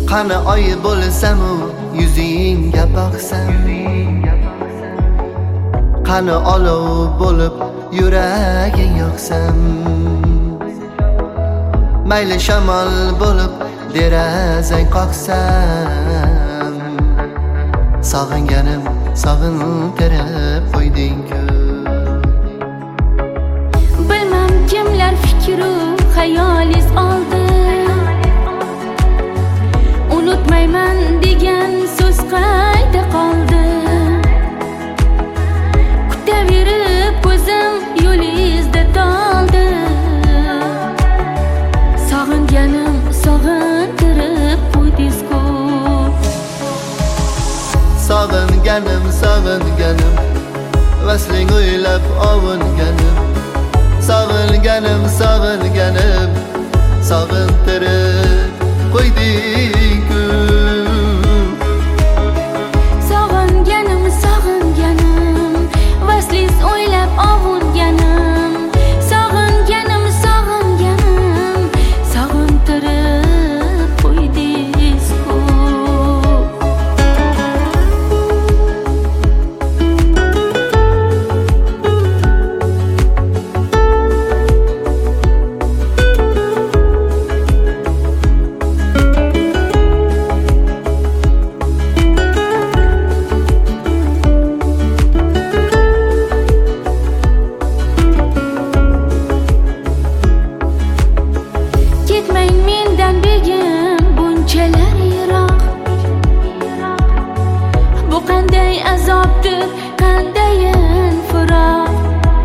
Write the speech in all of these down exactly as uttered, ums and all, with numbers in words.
Qani oy bo'lsam u yuzingga boqsam, qani olov bo'lib yuraging yoqsam, mayli shamol bo'lib derazang qoqsam, sog'inganim sog'intirib qo'yding-ku. Bilmam kimlar fikru xayolingiz oldi, unutmayman degan so'z qayda qoldi. Kutaverib ko'zim yo'lingizda toldi, sog'inganim sog'intirib qo'ydingiz-ku. Sog'inganim sog'inganim vasling o'ylab ovunganim, sog'inganim sog'inganim sog'intirib qo'yding-ku. Sog'inganim sog'inganim vaslingiz o'ylab ovunganim, sog'inganim sog'inganim sog'intirib qo'ydingiz-ku. Ketmang mendan begim bunchalar yiroq, bu qanday azobdir, qandayin firoq.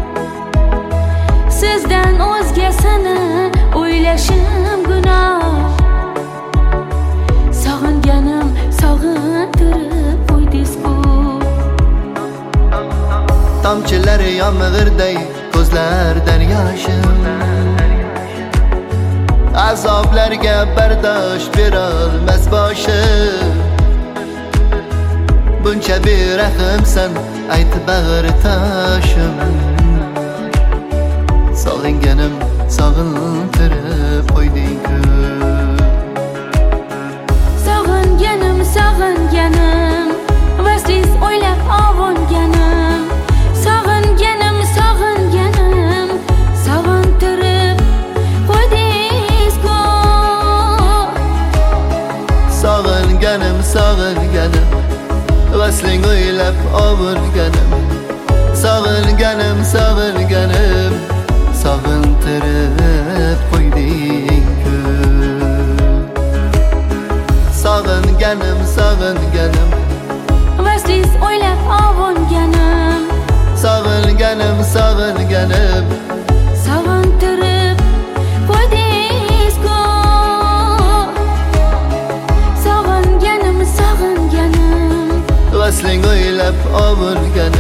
Sizdan o'zgasini o'ylashim gunoh, sog'inganim sog'intirib qo'ydingiz-ku. Tomchilar yomg'irday ko'zlardan yoshim, azoblarga bardosh berolmas boshim. Buncha berahimsan aytib bag'ri toshim, sog'inganim sog'intirib qo'yding-ku. Sog'inganim sog'inganim vaslingiz o'ylab ovunganim, sog'inganim sog'inganim sog'intirib qo'ydingiz-ku. Sog'inganim sog'inganim vasling o'ylab ovunganim, sog'inganim sog'inganim sog'intirib qo'yding-ku. Sog'inganim sog'inganim vaslingiz o'ylab ovunganim, sog'inganim sog'inganim sog'intirib qo'ydingiz-ku. Sog'inganim sog'inganim vasling o'ylab ovunganim,